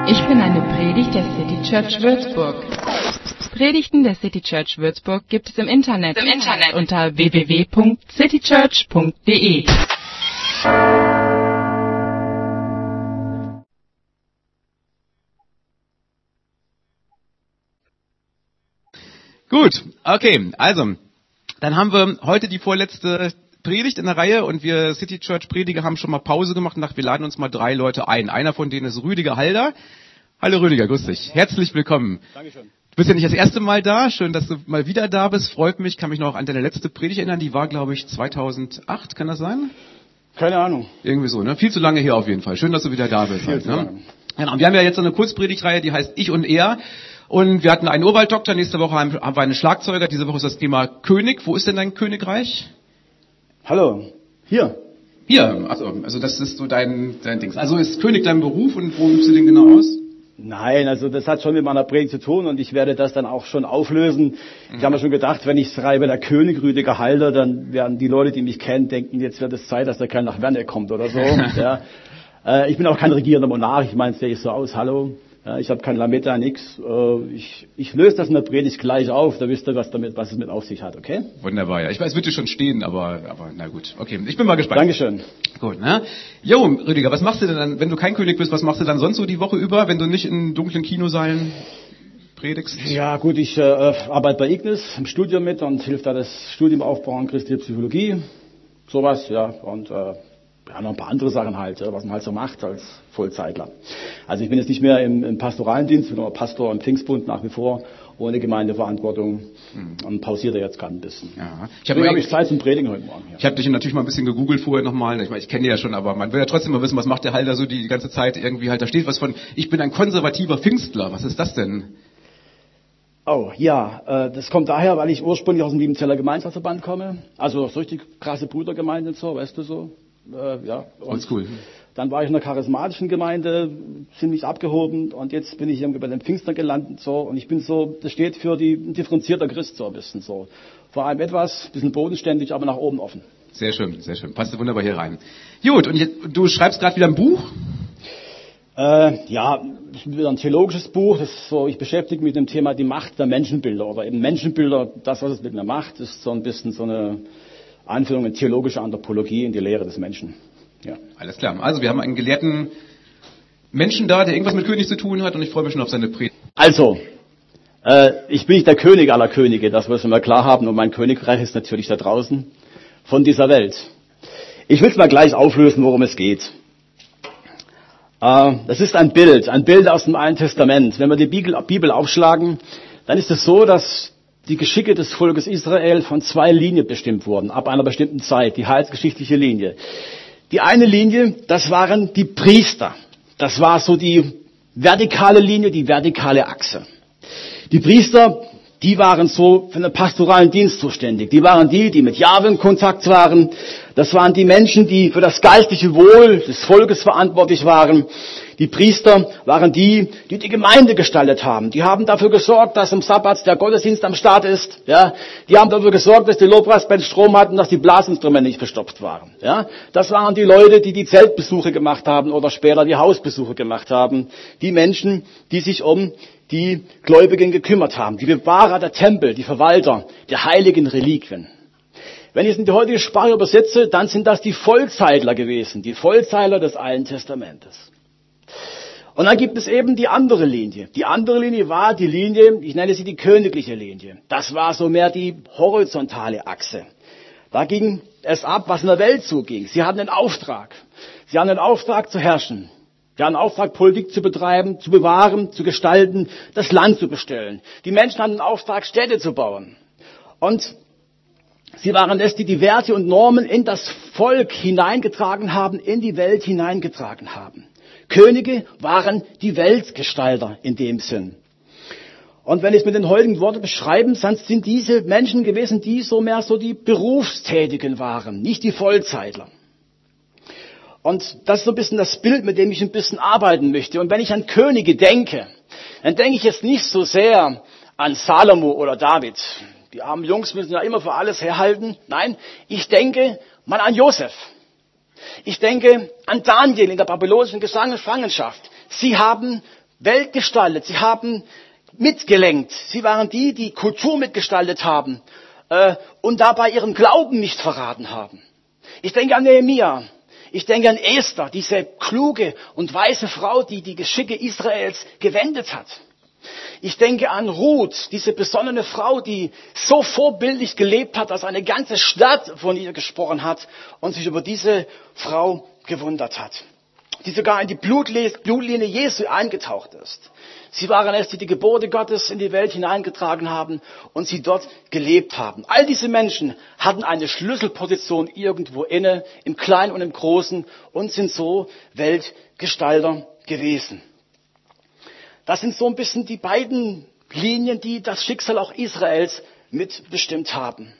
Ich bin eine Predigt der City Church Würzburg. Predigten der City Church Würzburg gibt es im Internet unter www.citychurch.de. Gut, okay, also, dann haben wir heute die vorletzte Predigt in der Reihe und wir City Church Prediger haben schon mal Pause gemacht und dachten, wir laden uns mal 3 Leute ein. Einer von denen ist Rüdiger Halder. Hallo Rüdiger, grüß dich. Herzlich willkommen. Dankeschön. Du bist ja nicht das erste Mal da, schön, dass du mal wieder da bist, freut mich. Kann mich noch an deine letzte Predigt erinnern, die war, glaube ich, 2008, kann das sein? Keine Ahnung. Irgendwie so, ne? Viel zu lange hier auf jeden Fall. Schön, dass du wieder da bist. Viel zu lange. Genau. Wir haben ja jetzt so eine Kurzpredigtreihe, die heißt Ich und Er. Und wir hatten einen Urwalddoktor, nächste Woche haben wir einen Schlagzeuger, diese Woche ist das Thema König. Wo ist denn dein Königreich? Hallo, hier. Hier, also das ist so dein Dings. Also ist König dein Beruf und wo übst du den genau aus? Nein, also das hat schon mit meiner Predigt zu tun und ich werde das dann auch schon auflösen. Ich habe mir schon gedacht, wenn ich schreibe, der König Rüdiger Halder, dann werden die Leute, die mich kennen, denken, jetzt wird es Zeit, dass der Kerl nach Werne kommt oder so. Ja. Ich bin auch kein regierender Monarch, ich meine, es sehe ich so aus, hallo. Ja, ich habe kein Lametta, nix. Ich löse das in der Predigt gleich auf, da wisst ihr, was es mit auf sich hat, okay? Wunderbar, ja. Ich weiß, es wird dir schon stehen, aber na gut. Okay, ich bin mal gespannt. Dankeschön. Gut, ne? Jo, Rüdiger, was machst du denn dann, wenn du kein König bist, was machst du dann sonst so die Woche über, wenn du nicht in dunklen Kinosaalen predigst? Ja gut, ich arbeite bei Ignis im Studium mit und hilf da das Studium aufbauen, christliche Psychologie, sowas, ja, und noch ein paar andere Sachen halt, was man halt so macht als Vollzeitler. Also ich bin jetzt nicht mehr im pastoralen Dienst, bin aber Pastor im Pfingstbund nach wie vor, ohne Gemeindeverantwortung und pausiere jetzt gerade ein bisschen. Ja. Deswegen habe ich Zeit zum Predigen heute Morgen. Ich habe dich natürlich mal ein bisschen gegoogelt vorher nochmal. Ich meine, ich kenne dich ja schon, aber man will ja trotzdem mal wissen, was macht der Halder so die ganze Zeit irgendwie halt. Da steht was von, ich bin ein konservativer Pfingstler. Was ist das denn? Oh, ja, das kommt daher, weil ich ursprünglich aus dem Liebenzeller Gemeinschaftsverband komme. Also so richtig krasse Brüdergemeinde und so, weißt du so. Ja. Oldschool. Dann war ich in einer charismatischen Gemeinde, ziemlich abgehoben und jetzt bin ich irgendwie bei den Pfingstern gelandet so und ich bin so, das steht für ein differenzierter Christ so ein bisschen so. Vor allem ein bisschen bodenständig, aber nach oben offen. Sehr schön, sehr schön. Passt wunderbar hier rein. Gut, und du schreibst gerade wieder ein Buch? Ja, das ist wieder ein theologisches Buch. Das ist so, ich beschäftige mich mit dem Thema die Macht der Menschenbilder oder eben Menschenbilder, das, was es mit mir macht, ist so ein bisschen so eine Einführung in theologische Anthropologie, in die Lehre des Menschen. Ja. Alles klar. Also wir haben einen gelehrten Menschen da, der irgendwas mit König zu tun hat und ich freue mich schon auf seine Predigt. Also, ich bin nicht der König aller Könige, das müssen wir klar haben und mein Königreich ist natürlich da draußen von dieser Welt. Ich will es mal gleich auflösen, worum es geht. Das ist ein Bild aus dem Alten Testament. Wenn wir die Bibel aufschlagen, dann ist es so, dass die Geschicke des Volkes Israel von 2 Linien bestimmt wurden, ab einer bestimmten Zeit, die heilsgeschichtliche Linie. Die eine Linie, das waren die Priester. Das war so die vertikale Linie, die vertikale Achse. Die Priester, die waren so für den pastoralen Dienst zuständig. Die waren die mit Jahwe in Kontakt waren. Das waren die Menschen, die für das geistliche Wohl des Volkes verantwortlich waren. Die Priester waren die Gemeinde gestaltet haben. Die haben dafür gesorgt, dass am Sabbat der Gottesdienst am Start ist. Ja, die haben dafür gesorgt, dass die Lobpreisband Strom hatten, dass die Blasinstrumente nicht verstopft waren. Ja, das waren die Leute, die Zeltbesuche gemacht haben oder später die Hausbesuche gemacht haben. Die Menschen, die sich um die Gläubigen gekümmert haben. Die Bewahrer der Tempel, die Verwalter der heiligen Reliquien. Wenn ich es in die heutige Sprache übersetze, dann sind das die Vollzeitler gewesen. Die Vollzeitler des Alten Testamentes. Und dann gibt es eben die andere Linie. Die andere Linie war die Linie, ich nenne sie die königliche Linie. Das war so mehr die horizontale Achse. Da ging es ab, was in der Welt zuging. Sie hatten einen Auftrag. Sie hatten einen Auftrag zu herrschen. Sie hatten einen Auftrag, Politik zu betreiben, zu bewahren, zu gestalten, das Land zu bestellen. Die Menschen hatten einen Auftrag, Städte zu bauen. Und sie waren es, die die Werte und Normen in das Volk hineingetragen haben, in die Welt hineingetragen haben. Könige waren die Weltgestalter in dem Sinn. Und wenn ich es mit den heutigen Worten beschreiben, dann sind diese Menschen gewesen, die so mehr so die Berufstätigen waren, nicht die Vollzeitler. Und das ist so ein bisschen das Bild, mit dem ich ein bisschen arbeiten möchte. Und wenn ich an Könige denke, dann denke ich jetzt nicht so sehr an Salomo oder David. Die armen Jungs müssen ja immer für alles herhalten. Nein, ich denke mal an Josef. Ich denke an Daniel in der babylonischen Gefangenschaft. Sie haben Welt gestaltet, sie haben mitgelenkt, sie waren die, die Kultur mitgestaltet haben und dabei ihren Glauben nicht verraten haben. Ich denke an Nehemia, ich denke an Esther, diese kluge und weise Frau, die die Geschicke Israels gewendet hat. Ich denke an Ruth, diese besonnene Frau, die so vorbildlich gelebt hat, dass eine ganze Stadt von ihr gesprochen hat und sich über diese Frau gewundert hat. Die sogar in die Blutlinie Jesu eingetaucht ist. Sie waren es, die die Gebote Gottes in die Welt hineingetragen haben und sie dort gelebt haben. All diese Menschen hatten eine Schlüsselposition irgendwo inne, im Kleinen und im Großen und sind so Weltgestalter gewesen. Das sind so ein bisschen die beiden Linien, die das Schicksal auch Israels mitbestimmt haben.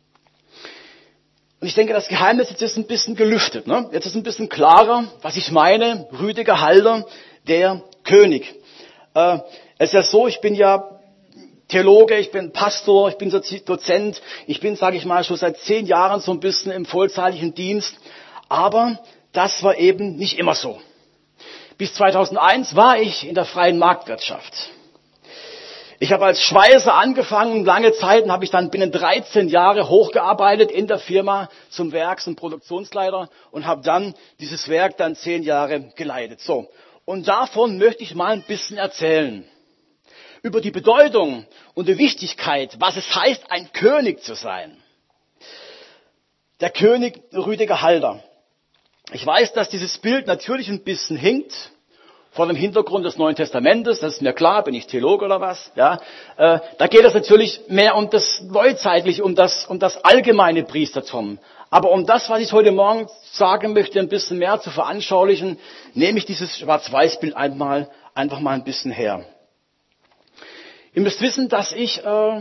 Und ich denke, das Geheimnis jetzt ist ein bisschen gelüftet. Ne? Jetzt ist ein bisschen klarer, was ich meine. Rüdiger Halder, der König. Es ist ja so, ich bin ja Theologe, ich bin Pastor, ich bin Dozent. Ich bin, sage ich mal, schon seit 10 Jahren so ein bisschen im vollzeitlichen Dienst. Aber das war eben nicht immer so. Bis 2001 war ich in der freien Marktwirtschaft. Ich habe als Schweißer angefangen, lange Zeit, und habe ich dann binnen 13 Jahre hochgearbeitet in der Firma zum Werks- und Produktionsleiter und habe dann dieses Werk dann 10 Jahre geleitet. So. Und davon möchte ich mal ein bisschen erzählen. Über die Bedeutung und die Wichtigkeit, was es heißt, ein König zu sein. Der König Rüdiger Halder. Ich weiß, dass dieses Bild natürlich ein bisschen hinkt. Vor dem Hintergrund des Neuen Testamentes, das ist mir klar, bin ich Theologe oder was? Ja, da geht es natürlich mehr um das Neuzeitliche, um das allgemeine Priestertum. Aber um das, was ich heute Morgen sagen möchte, ein bisschen mehr zu veranschaulichen, nehme ich dieses Schwarz-Weiß-Bild einfach mal ein bisschen her. Ihr müsst wissen, dass ich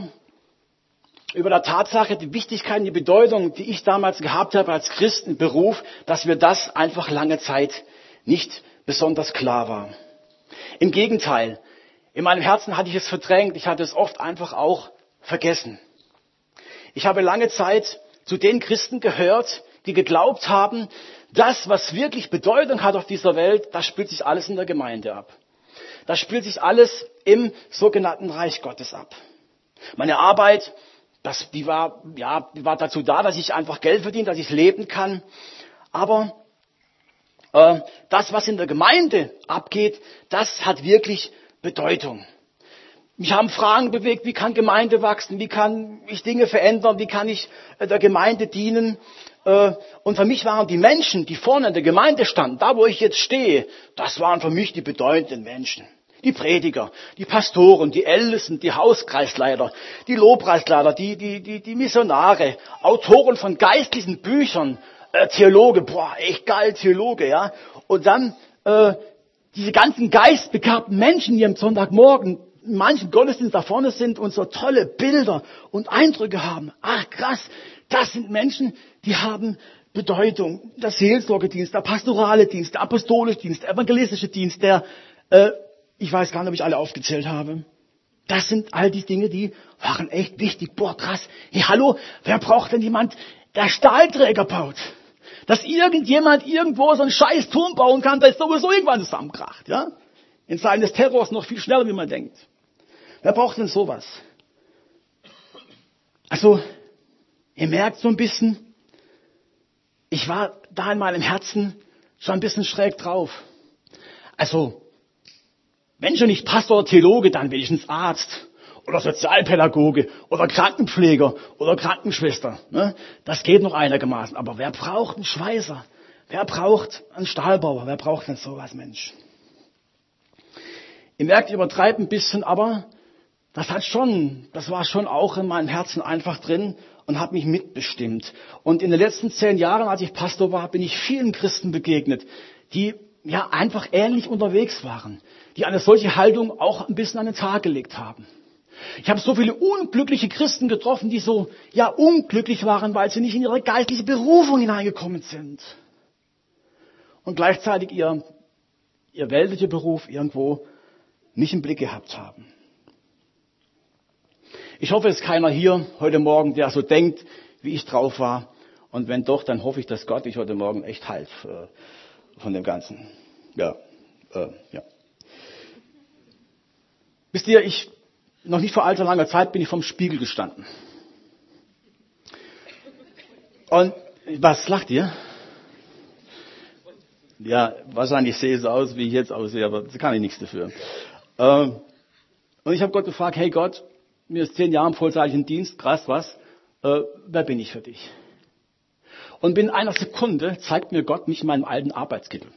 über der Tatsache, die Wichtigkeit und die Bedeutung, die ich damals gehabt habe als Christ im Beruf, dass mir das einfach lange Zeit nicht besonders klar war. Im Gegenteil, in meinem Herzen hatte ich es verdrängt, ich hatte es oft einfach auch vergessen. Ich habe lange Zeit zu den Christen gehört, die geglaubt haben, das, was wirklich Bedeutung hat auf dieser Welt, das spielt sich alles in der Gemeinde ab. Das spielt sich alles im sogenannten Reich Gottes ab. Meine Arbeit, die war dazu da, dass ich einfach Geld verdiene, dass ich leben kann. Aber das, was in der Gemeinde abgeht, das hat wirklich Bedeutung. Mich haben Fragen bewegt, wie kann Gemeinde wachsen, wie kann ich Dinge verändern, wie kann ich der Gemeinde dienen. Und für mich waren die Menschen, die vorne in der Gemeinde standen, da wo ich jetzt stehe, das waren für mich die bedeutenden Menschen. Die Prediger, die Pastoren, die Ältesten, die Hauskreisleiter, die Lobpreisleiter, die Missionare, Autoren von geistlichen Büchern, Theologe, echt geil, Theologe, ja. Und dann diese ganzen geistbegabten Menschen, die am Sonntagmorgen in manchen Gottesdienst da vorne sind und so tolle Bilder und Eindrücke haben. Ach krass, das sind Menschen, die haben Bedeutung. Der Seelsorgedienst, der pastorale Dienst, der apostolische Dienst, der evangelistische Dienst, ich weiß gar nicht, ob ich alle aufgezählt habe. Das sind all die Dinge, die waren echt wichtig. Krass. Hey, hallo, wer braucht denn jemand, der Stahlträger baut? Dass irgendjemand irgendwo so einen scheiß Turm bauen kann, der ist sowieso irgendwann zusammenkracht, ja? In Zeiten des Terrors noch viel schneller, wie man denkt. Wer braucht denn sowas? Also, ihr merkt so ein bisschen, ich war da in meinem Herzen schon ein bisschen schräg drauf. Also, wenn schon nicht Pastor oder Theologe, dann wenigstens Arzt oder Sozialpädagoge oder Krankenpfleger oder Krankenschwester. Ne? Das geht noch einigermaßen. Aber wer braucht einen Schweißer? Wer braucht einen Stahlbauer? Wer braucht denn sowas, Mensch? Ihr merkt, ich übertreibe ein bisschen, aber das war schon auch in meinem Herzen einfach drin und hat mich mitbestimmt. Und in den letzten 10 Jahren, als ich Pastor war, bin ich vielen Christen begegnet, die ja einfach ähnlich unterwegs waren, die eine solche Haltung auch ein bisschen an den Tag gelegt haben. Ich habe so viele unglückliche Christen getroffen, die so unglücklich waren, weil sie nicht in ihre geistliche Berufung hineingekommen sind. Und gleichzeitig ihr weltlicher Beruf irgendwo nicht im Blick gehabt haben. Ich hoffe, es ist keiner hier heute Morgen, der so denkt, wie ich drauf war. Und wenn doch, dann hoffe ich, dass Gott dich heute Morgen echt heilt von dem Ganzen. Ja. Wisst ihr, noch nicht vor allzu langer Zeit bin ich vorm Spiegel gestanden. Und was lacht ihr? Ja, wahrscheinlich sehe ich so aus, wie ich jetzt aussehe, aber da kann ich nichts dafür. Und ich habe Gott gefragt, hey Gott, mir ist 10 Jahre im vollzeitlichen Dienst, krass, was? Wer bin ich für dich? Und binnen einer Sekunde zeigt mir Gott mich in meinem alten Arbeitskittel.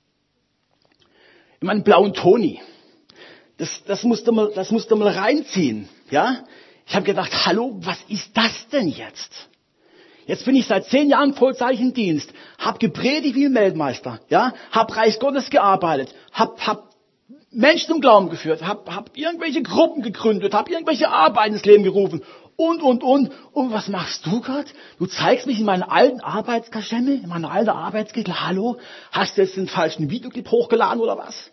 In meinem blauen Toni. Das musst du mal reinziehen. Ja? Ich habe gedacht, hallo, was ist das denn jetzt? Jetzt bin ich seit 10 Jahren vollzeitlichen Dienst, habe gepredigt wie ein Weltmeister, ja, habe Reich Gottes gearbeitet, hab Menschen zum Glauben geführt, hab irgendwelche Gruppen gegründet, habe irgendwelche Arbeiten ins Leben gerufen und. Und was machst du, Gott? Du zeigst mich in meinen alten Arbeitskaschemme, in meiner alten Arbeitskittel. Hallo, hast du jetzt den falschen Videoclip hochgeladen oder was?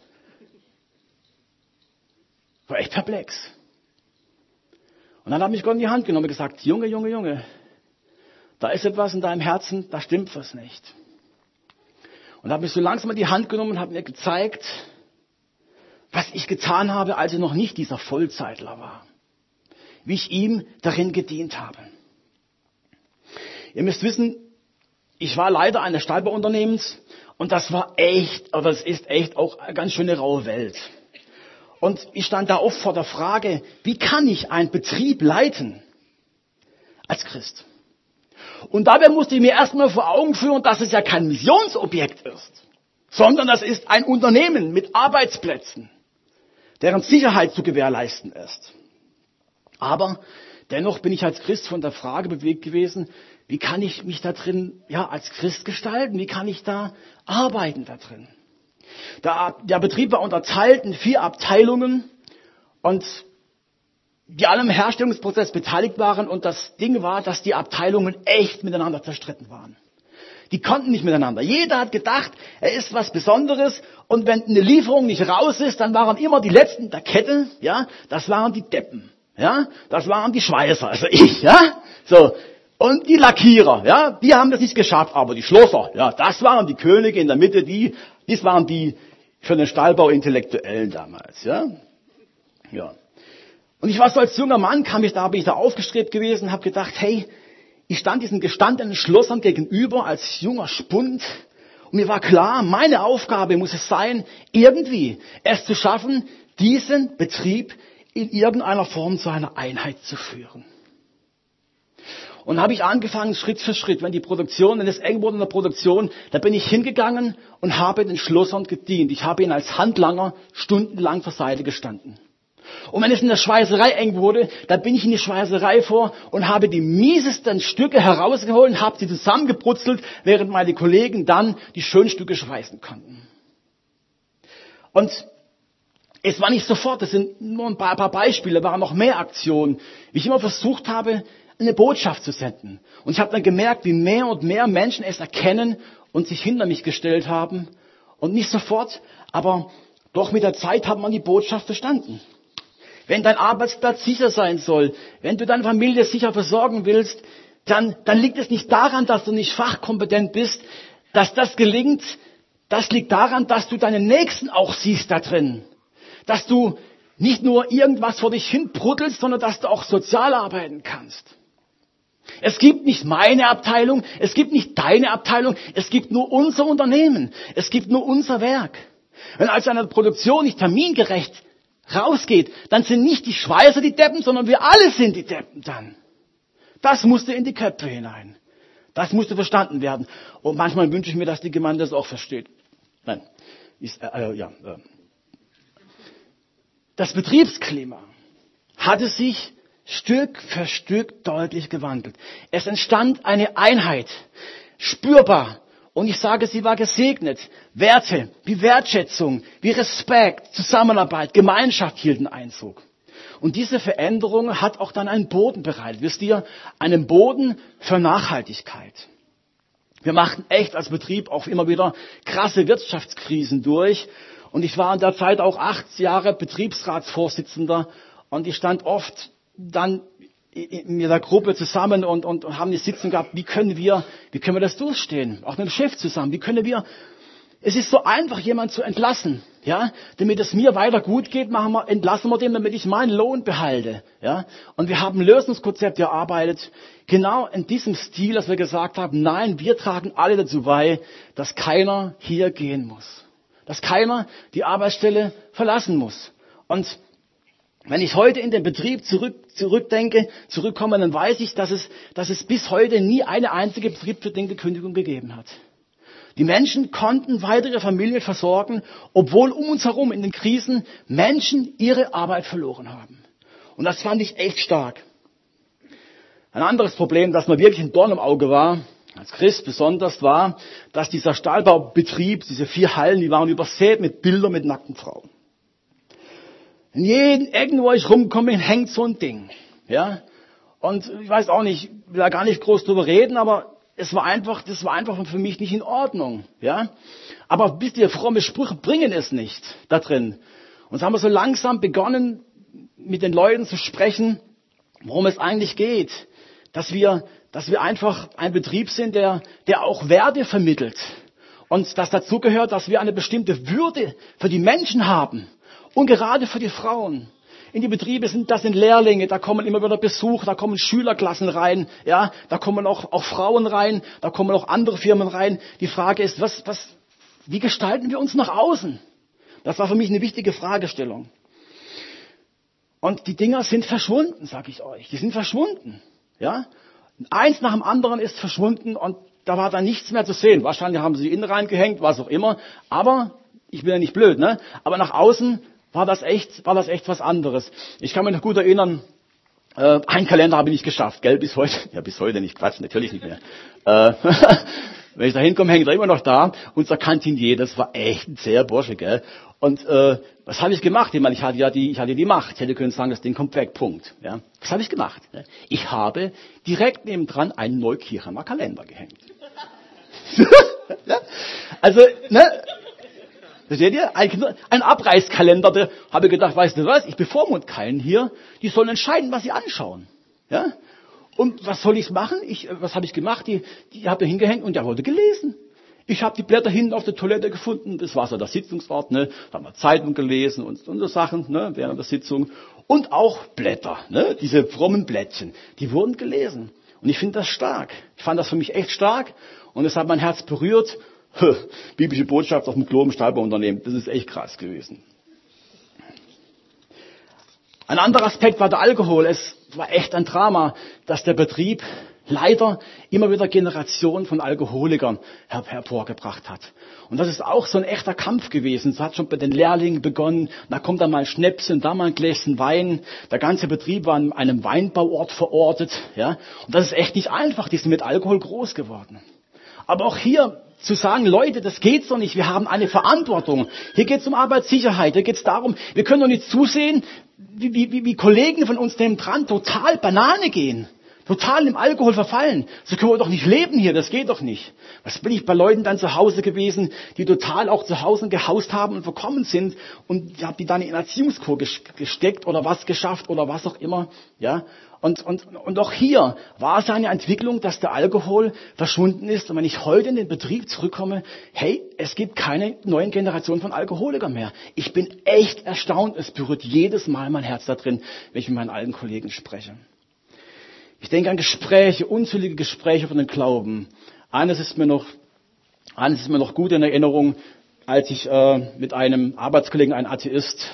War echt perplex. Und dann hat mich Gott in die Hand genommen und gesagt, Junge, da ist etwas in deinem Herzen, da stimmt was nicht. Und hat mich so langsam in die Hand genommen und hat mir gezeigt, was ich getan habe, als ich noch nicht dieser Vollzeitler war. Wie ich ihm darin gedient habe. Ihr müsst wissen, ich war Leiter eines Stahlbauunternehmens und das ist echt auch eine ganz schöne raue Welt. Und ich stand da oft vor der Frage, wie kann ich einen Betrieb leiten als Christ? Und dabei musste ich mir erstmal vor Augen führen, dass es ja kein Missionsobjekt ist, sondern das ist ein Unternehmen mit Arbeitsplätzen, deren Sicherheit zu gewährleisten ist. Aber dennoch bin ich als Christ von der Frage bewegt gewesen, wie kann ich mich da drin als Christ gestalten? Wie kann ich da arbeiten da drin? Der Betrieb war unterteilt in 4 Abteilungen und die alle im Herstellungsprozess beteiligt waren. Und das Ding war, dass die Abteilungen echt miteinander zerstritten waren. Die konnten nicht miteinander. Jeder hat gedacht, er ist was Besonderes. Und wenn eine Lieferung nicht raus ist, dann waren immer die Letzten der Kette. Ja, das waren die Deppen. Ja, das waren die Schweißer, also ich. Ja, so. Und die Lackierer, ja, die haben das nicht geschafft. Aber die Schlosser, ja, das waren die Könige in der Mitte. Das waren die für den Stahlbau Intellektuellen damals. Ja. Und ich war so als junger Mann, bin ich da aufgestrebt gewesen, habe gedacht, hey, ich stand diesen gestandenen Schlossern gegenüber als junger Spund und mir war klar, meine Aufgabe muss es sein, irgendwie es zu schaffen, diesen Betrieb in irgendeiner Form zu einer Einheit zu führen. Und habe ich angefangen, Schritt für Schritt, wenn es eng wurde in der Produktion, da bin ich hingegangen und habe den Schlossern gedient. Ich habe ihnen als Handlanger stundenlang zur Seite gestanden. Und wenn es in der Schweißerei eng wurde, dann bin ich in die Schweißerei vor und habe die miesesten Stücke herausgeholt und habe sie zusammengebrutzelt, während meine Kollegen dann die schönen Stücke schweißen konnten. Und es war nicht sofort, das sind nur ein paar Beispiele, waren noch mehr Aktionen, wie ich immer versucht habe, eine Botschaft zu senden. Und ich habe dann gemerkt, wie mehr und mehr Menschen es erkennen und sich hinter mich gestellt haben. Und nicht sofort, aber doch mit der Zeit hat man die Botschaft verstanden. Wenn dein Arbeitsplatz sicher sein soll, wenn du deine Familie sicher versorgen willst, dann liegt es nicht daran, dass du nicht fachkompetent bist, dass das gelingt. Das liegt daran, dass du deinen Nächsten auch siehst da drin. Dass du nicht nur irgendwas vor dich hin bruddelst, sondern dass du auch sozial arbeiten kannst. Es gibt nicht meine Abteilung, es gibt nicht deine Abteilung, es gibt nur unser Unternehmen, es gibt nur unser Werk. Wenn also eine Produktion nicht termingerecht rausgeht, dann sind nicht die Schweißer die Deppen, sondern wir alle sind die Deppen dann. Das musste in die Köpfe hinein. Das musste verstanden werden. Und manchmal wünsche ich mir, dass die Gemeinde das auch versteht. Nein. Das Betriebsklima hatte sich Stück für Stück deutlich gewandelt. Es entstand eine Einheit, spürbar. Und ich sage, sie war gesegnet. Werte wie Wertschätzung, wie Respekt, Zusammenarbeit, Gemeinschaft hielten Einzug. Und diese Veränderung hat auch dann einen Boden bereitet. Wisst ihr, einen Boden für Nachhaltigkeit. Wir machten echt als Betrieb auch immer wieder krasse Wirtschaftskrisen durch. Und ich war in der Zeit auch 8 Jahre Betriebsratsvorsitzender. Und ich stand oft dann mit der Gruppe zusammen und haben die Sitzung gehabt, wie können wir das durchstehen? Auch mit dem Chef zusammen. Wie können wir Es ist so einfach, jemanden zu entlassen, ja. Damit es mir weiter gut geht, entlassen wir den, damit ich meinen Lohn behalte, ja. Und wir haben ein Lösungskonzept erarbeitet, genau in diesem Stil, dass wir gesagt haben, nein, wir tragen alle dazu bei, dass keiner hier gehen muss. Dass keiner die Arbeitsstelle verlassen muss. Und wenn ich heute in den Betrieb zurückkomme, dann weiß ich, dass es bis heute nie eine einzige betriebsbedingte Kündigung gegeben hat. Die Menschen konnten weitere Familien versorgen, obwohl um uns herum in den Krisen Menschen ihre Arbeit verloren haben. Und das fand ich echt stark. Ein anderes Problem, das mir wirklich ein Dorn im Auge war, als Christ besonders, war, dass dieser Stahlbaubetrieb, diese 4 Hallen, die waren übersät mit Bildern mit nackten Frauen. In jedem Ecken, wo ich rumkomme, hängt so ein Ding. Ja? Und ich weiß auch nicht, ich will da gar nicht groß drüber reden, aber das war einfach für mich nicht in Ordnung. Ja? Aber wisst ihr, fromme Sprüche bringen es nicht da drin. Und so haben wir so langsam begonnen, mit den Leuten zu sprechen, worum es eigentlich geht. Dass wir einfach ein Betrieb sind, der auch Werte vermittelt. Und das dazu gehört, dass wir eine bestimmte Würde für die Menschen haben. Und gerade für die Frauen. In die Betriebe sind Lehrlinge, da kommen immer wieder Besuch, da kommen Schülerklassen rein, ja, da kommen auch Frauen rein, da kommen auch andere Firmen rein. Die Frage ist, wie gestalten wir uns nach außen? Das war für mich eine wichtige Fragestellung. Und die Dinger sind verschwunden, sage ich euch. Die sind verschwunden, ja. Eins nach dem anderen ist verschwunden und da war dann nichts mehr zu sehen. Wahrscheinlich haben sie innen reingehängt, was auch immer. Aber ich bin ja nicht blöd, ne? Aber nach außen war das echt was anderes. Ich kann mich noch gut erinnern, einen Kalender habe ich nicht geschafft, gell, bis heute. Ja, bis heute nicht, Quatsch, natürlich nicht mehr. Wenn ich da hinkomme, hängt er immer noch da. Unser Kantinier, das war echt ein sehr Bursche, gell. Und was habe ich gemacht? Ich meine, ich hatte die Macht. Ich hätte können sagen, das Ding kommt weg, Punkt. Ja. Was habe ich gemacht? Ich habe direkt nebendran einen Neukirchener Kalender gehängt. Also, ne? Versteht ihr? Ein Abreißkalender, da habe ich gedacht, weißt du was, ich bevormund keinen hier, die sollen entscheiden, was sie anschauen. Ja? Und was soll ich machen? Was habe ich gemacht? Die habe ich hingehängt und der wurde gelesen. Ich habe die Blätter hinten auf der Toilette gefunden, das war so der Sitzungsort, ne? Da haben wir Zeitung gelesen und so Sachen, ne? Während der Sitzung. Und auch Blätter, ne? Diese frommen Blättchen, die wurden gelesen. Und ich finde das stark. Ich fand das für mich echt stark und es hat mein Herz berührt. Biblische Botschaft auf dem Klo im Stahlbauunternehmen. Das ist echt krass gewesen. Ein anderer Aspekt war der Alkohol. Es war echt ein Drama, dass der Betrieb leider immer wieder Generationen von Alkoholikern hervorgebracht hat. Und das ist auch so ein echter Kampf gewesen. Es hat schon bei den Lehrlingen begonnen. Da kommt dann mal ein Schnäpschen, da mal ein Gläschen Wein. Der ganze Betrieb war an einem Weinbauort verortet. Ja? Und das ist echt nicht einfach. Die sind mit Alkohol groß geworden. Aber auch hier zu sagen, Leute, das geht so nicht, wir haben eine Verantwortung. Hier geht es um Arbeitssicherheit, hier geht es darum, wir können doch nicht zusehen, wie Kollegen von uns dem dran total Banane gehen, total im Alkohol verfallen. So können wir doch nicht leben hier, das geht doch nicht. Was bin ich bei Leuten dann zu Hause gewesen, die total auch zu Hause gehaust haben und verkommen sind und ich habe die dann in Erziehungskur gesteckt oder was geschafft oder was auch immer, ja. Und auch hier war es eine Entwicklung, dass der Alkohol verschwunden ist. Und wenn ich heute in den Betrieb zurückkomme, hey, es gibt keine neuen Generationen von Alkoholikern mehr. Ich bin echt erstaunt. Es berührt jedes Mal mein Herz da drin, wenn ich mit meinen alten Kollegen spreche. Ich denke an Gespräche, unzählige Gespräche von den Glauben. Eines ist mir noch gut in Erinnerung, als ich mit einem Arbeitskollegen, einem Atheist,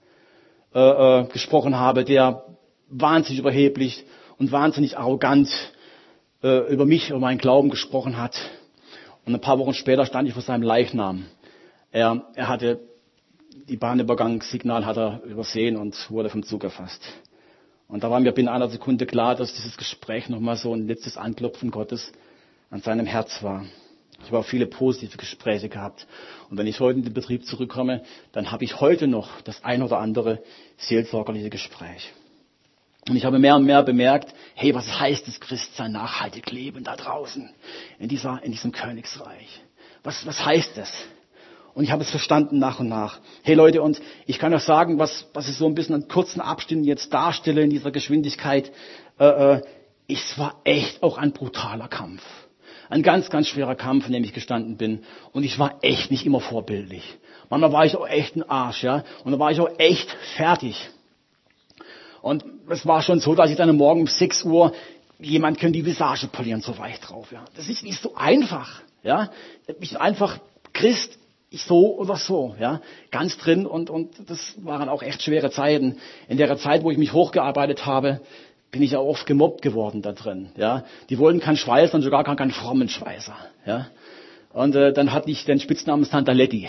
gesprochen habe, der wahnsinnig überheblich und wahnsinnig arrogant über mich und meinen Glauben gesprochen hat. Und ein paar Wochen später stand ich vor seinem Leichnam. Er hatte die Bahnübergangssignal hat er übersehen und wurde vom Zug erfasst. Und da war mir binnen einer Sekunde klar, dass dieses Gespräch nochmal so ein letztes Anklopfen Gottes an seinem Herz war. Ich habe auch viele positive Gespräche gehabt. Und wenn ich heute in den Betrieb zurückkomme, dann habe ich heute noch das ein oder andere seelsorgerliche Gespräch. Und ich habe mehr und mehr bemerkt, hey, was heißt es, Christsein, nachhaltig leben da draußen, in diesem Königsreich? Was heißt das? Und ich habe es verstanden nach und nach. Hey Leute, und ich kann euch sagen, was ich so ein bisschen an kurzen Abständen jetzt darstelle in dieser Geschwindigkeit, es war echt auch ein brutaler Kampf. Ein ganz, ganz schwerer Kampf, in dem ich gestanden bin. Und ich war echt nicht immer vorbildlich. Manchmal war ich auch echt ein Arsch, ja. Und da war ich auch echt fertig. Und es war schon so, dass ich dann am Morgen um 6 Uhr, jemand könnte die Visage polieren, so war ich drauf, ja. Das ist nicht so einfach, ja. Ich bin einfach Christ, ich so oder so, ja. Ganz drin und das waren auch echt schwere Zeiten. In der Zeit, wo ich mich hochgearbeitet habe, bin ich auch oft gemobbt geworden da drin, ja. Die wollten keinen Schweißer und sogar keinen frommen Schweißer, ja. Und dann hatte ich den Spitznamen Santaletti.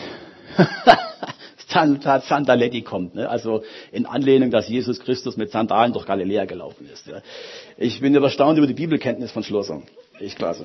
Santaletti kommt, ne? Also in Anlehnung, dass Jesus Christus mit Sandalen durch Galiläa gelaufen ist. Ja. Ich bin erstaunt über die Bibelkenntnis von Schlosser. Echt klasse.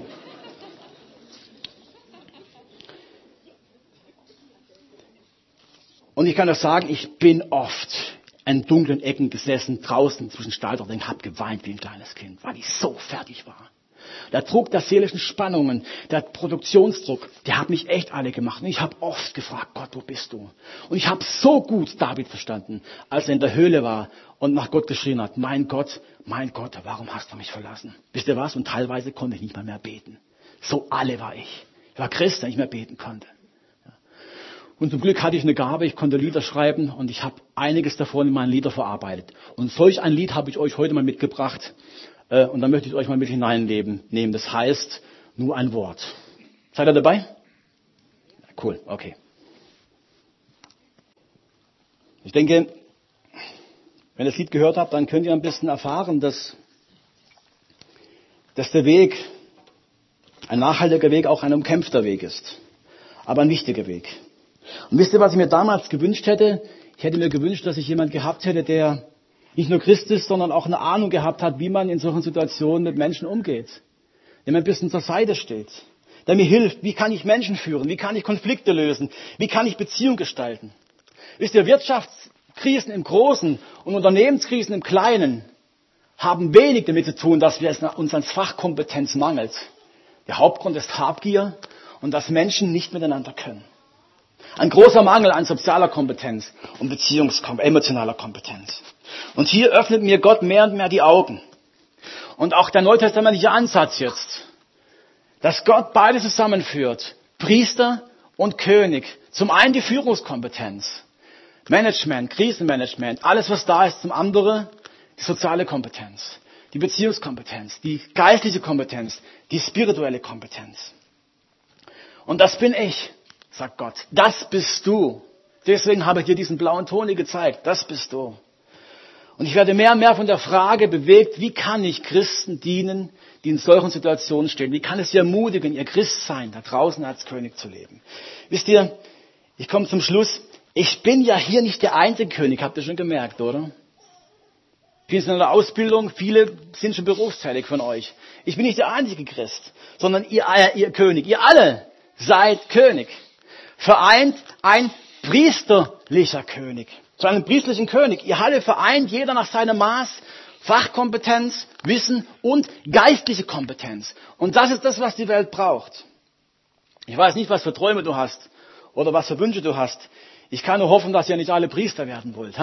Und ich kann euch sagen, ich bin oft in dunklen Ecken gesessen, draußen zwischen Stahldorf und habe geweint wie ein kleines Kind, weil ich so fertig war. Der Druck der seelischen Spannungen, der Produktionsdruck, der hat mich echt alle gemacht. Und ich habe oft gefragt, Gott, wo bist du? Und ich habe so gut David verstanden, als er in der Höhle war und nach Gott geschrien hat, mein Gott, warum hast du mich verlassen? Wisst ihr was? Und teilweise konnte ich nicht mal mehr beten. So alle war ich. Ich war Christ, der nicht mehr beten konnte. Und zum Glück hatte ich eine Gabe, ich konnte Lieder schreiben und ich habe einiges davon in meinen Lieder verarbeitet. Und solch ein Lied habe ich euch heute mal mitgebracht. Und da möchte ich euch mal mit hineinnehmen. Das heißt, nur ein Wort. Seid ihr dabei? Cool, okay. Ich denke, wenn ihr das Lied gehört habt, dann könnt ihr ein bisschen erfahren, dass der Weg, ein nachhaltiger Weg, auch ein umkämpfter Weg ist. Aber ein wichtiger Weg. Und wisst ihr, was ich mir damals gewünscht hätte? Ich hätte mir gewünscht, dass ich jemand gehabt hätte, der nicht nur Christ ist, sondern auch eine Ahnung gehabt hat, wie man in solchen Situationen mit Menschen umgeht. Der mir ein bisschen zur Seite steht. Der mir hilft, wie kann ich Menschen führen, wie kann ich Konflikte lösen, wie kann ich Beziehungen gestalten. Wisst ihr, Wirtschaftskrisen im Großen und Unternehmenskrisen im Kleinen haben wenig damit zu tun, dass uns an Fachkompetenz mangelt. Der Hauptgrund ist Habgier und dass Menschen nicht miteinander können. Ein großer Mangel an sozialer Kompetenz und emotionaler Kompetenz. Und hier öffnet mir Gott mehr und mehr die Augen. Und auch der neutestamentliche Ansatz jetzt, dass Gott beide zusammenführt, Priester und König. Zum einen die Führungskompetenz, Management, Krisenmanagement, alles was da ist. Zum anderen die soziale Kompetenz, die Beziehungskompetenz, die geistliche Kompetenz, die spirituelle Kompetenz. Und das bin ich, sagt Gott. Das bist du. Deswegen habe ich dir diesen blauen Ton gezeigt. Das bist du. Und ich werde mehr und mehr von der Frage bewegt, wie kann ich Christen dienen, die in solchen Situationen stehen? Wie kann es sie ermutigen, ihr Christsein da draußen als König zu leben? Wisst ihr, ich komme zum Schluss. Ich bin ja hier nicht der einzige König, habt ihr schon gemerkt, oder? Viele sind in der Ausbildung, viele sind schon berufstätig von euch. Ich bin nicht der einzige Christ, sondern ihr König. Ihr alle seid König. Vereint ein priesterlicher König. Zu einem priesterlichen König. Ihr alle vereint, jeder nach seinem Maß, Fachkompetenz, Wissen und geistliche Kompetenz. Und das ist das, was die Welt braucht. Ich weiß nicht, was für Träume du hast oder was für Wünsche du hast. Ich kann nur hoffen, dass ihr nicht alle Priester werden wollt.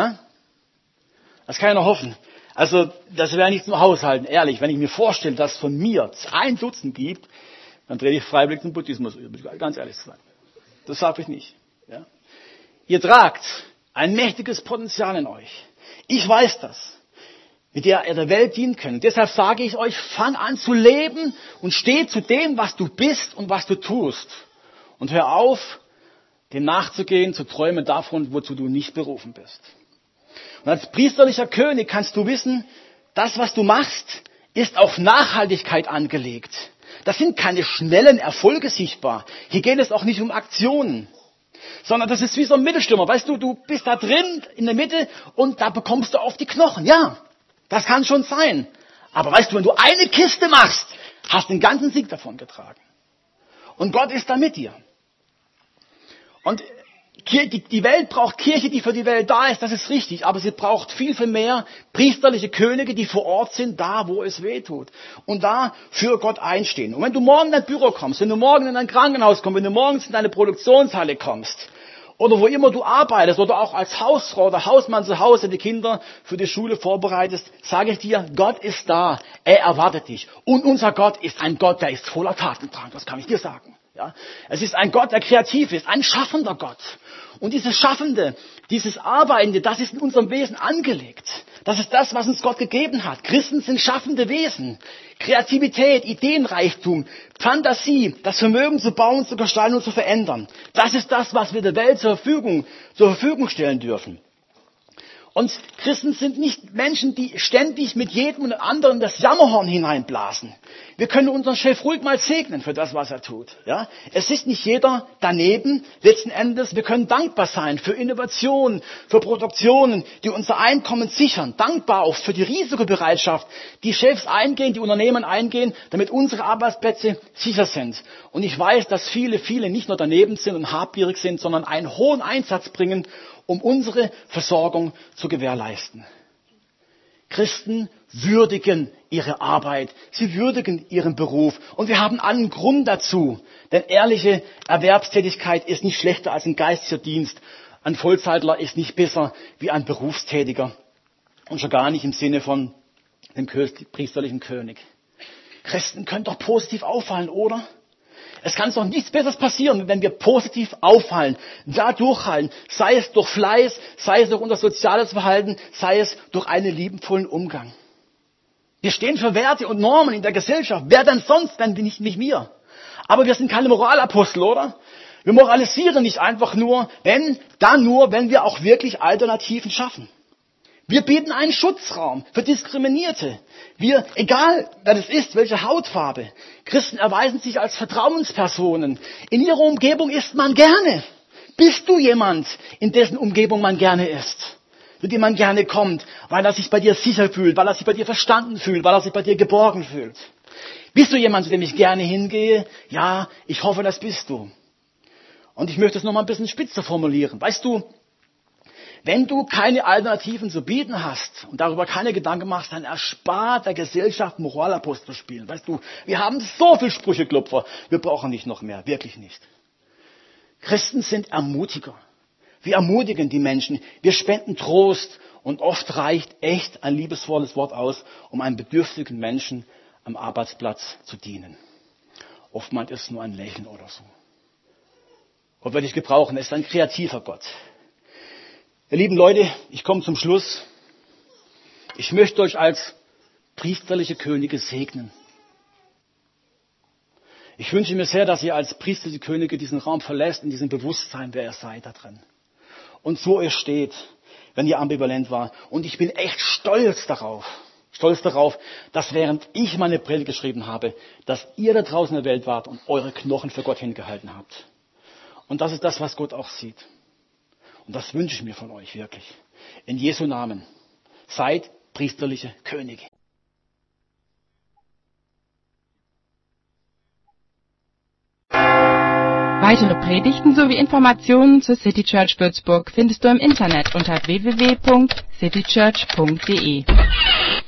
Das kann ich nur hoffen. Also, das wäre nicht zum Haushalten, ehrlich. Wenn ich mir vorstelle, dass es von mir 1 Dutzend gibt, dann drehe ich freiwillig zum Buddhismus über, ganz ehrlich zu sein. Das sage ich nicht. Ja? Ihr tragt ein mächtiges Potenzial in euch. Ich weiß das, mit der ihr der Welt dienen könnt. Deshalb sage ich euch, fang an zu leben und steh zu dem, was du bist und was du tust. Und hör auf, dem nachzugehen, zu träumen davon, wozu du nicht berufen bist. Und als priesterlicher König kannst du wissen, das, was du machst, ist auf Nachhaltigkeit angelegt. Das sind keine schnellen Erfolge sichtbar. Hier geht es auch nicht um Aktionen. Sondern das ist wie so ein Mittelstürmer. Weißt du, du bist da drin in der Mitte und da bekommst du auf die Knochen. Ja, das kann schon sein. Aber weißt du, wenn du eine Kiste machst, hast du den ganzen Sieg davon getragen. Und Gott ist da mit dir. Und die Welt braucht Kirche, die für die Welt da ist, das ist richtig. Aber sie braucht viel, viel mehr priesterliche Könige, die vor Ort sind, da wo es weh tut. Und da für Gott einstehen. Und wenn du morgen in dein Büro kommst, wenn du morgen in dein Krankenhaus kommst, wenn du morgens in deine Produktionshalle kommst oder wo immer du arbeitest oder auch als Hausfrau oder Hausmann zu Hause die Kinder für die Schule vorbereitest, sage ich dir, Gott ist da, er erwartet dich. Und unser Gott ist ein Gott, der ist voller Tatendrang, das kann ich dir sagen. Ja, es ist ein Gott, der kreativ ist, ein schaffender Gott. Und dieses Schaffende, dieses Arbeitende, das ist in unserem Wesen angelegt. Das ist das, was uns Gott gegeben hat. Christen sind schaffende Wesen. Kreativität, Ideenreichtum, Fantasie, das Vermögen zu bauen, zu gestalten und zu verändern. Das ist das, was wir der Welt zur Verfügung stellen dürfen. Und Christen sind nicht Menschen, die ständig mit jedem und anderen das Jammerhorn hineinblasen. Wir können unseren Chef ruhig mal segnen für das, was er tut. Ja? Es ist nicht jeder daneben. Letzten Endes, wir können dankbar sein für Innovationen, für Produktionen, die unser Einkommen sichern. Dankbar auch für die Risikobereitschaft, die Chefs eingehen, die Unternehmen eingehen, damit unsere Arbeitsplätze sicher sind. Und ich weiß, dass viele nicht nur daneben sind und habgierig sind, sondern einen hohen Einsatz bringen, um unsere Versorgung zu gewährleisten. Christen würdigen ihre Arbeit, sie würdigen ihren Beruf und wir haben allen Grund dazu, denn ehrliche Erwerbstätigkeit ist nicht schlechter als ein geistlicher Dienst. Ein Vollzeitler ist nicht besser wie ein Berufstätiger und schon gar nicht im Sinne von dem priesterlichen König. Christen können doch positiv auffallen, oder? Es kann doch nichts Besseres passieren, wenn wir positiv auffallen, da durchhalten, sei es durch Fleiß, sei es durch unser soziales Verhalten, sei es durch einen liebevollen Umgang. Wir stehen für Werte und Normen in der Gesellschaft. Wer denn sonst, wenn nicht wir? Aber wir sind keine Moralapostel, oder? Wir moralisieren nicht einfach nur, wenn wir auch wirklich Alternativen schaffen. Wir bieten einen Schutzraum für Diskriminierte. Egal wer das ist, welche Hautfarbe. Christen erweisen sich als Vertrauenspersonen. In ihrer Umgebung ist man gerne. Bist du jemand, in dessen Umgebung man gerne ist? Zu dem man gerne kommt, weil er sich bei dir sicher fühlt, weil er sich bei dir verstanden fühlt, weil er sich bei dir geborgen fühlt? Bist du jemand, zu dem ich gerne hingehe? Ja, ich hoffe, das bist du. Und ich möchte es noch mal ein bisschen spitzer formulieren. Weißt du, wenn du keine Alternativen zu bieten hast und darüber keine Gedanken machst, dann erspart der Gesellschaft Moralapostel spielen. Weißt du, wir haben so viel Sprücheklopfer, wir brauchen nicht noch mehr, wirklich nicht. Christen sind Ermutiger. Wir ermutigen die Menschen, wir spenden Trost und oft reicht echt ein liebesvolles Wort aus, um einem bedürftigen Menschen am Arbeitsplatz zu dienen. Oftmals ist es nur ein Lächeln oder so. Gott wird dich gebrauchen, er ist ein kreativer Gott. Ihr lieben Leute, ich komme zum Schluss. Ich möchte euch als priesterliche Könige segnen. Ich wünsche mir sehr, dass ihr als priesterliche Könige diesen Raum verlässt, in diesem Bewusstsein, wer ihr seid da drin. Und so ihr steht, wenn ihr ambivalent war. Und ich bin echt stolz darauf, dass während ich meine Predigt geschrieben habe, dass ihr da draußen in der Welt wart und eure Knochen für Gott hingehalten habt. Und das ist das, was Gott auch sieht. Und das wünsche ich mir von euch wirklich. In Jesu Namen. Seid priesterliche Könige. Weitere Predigten sowie Informationen zur City Church Würzburg findest du im Internet unter www.citychurch.de.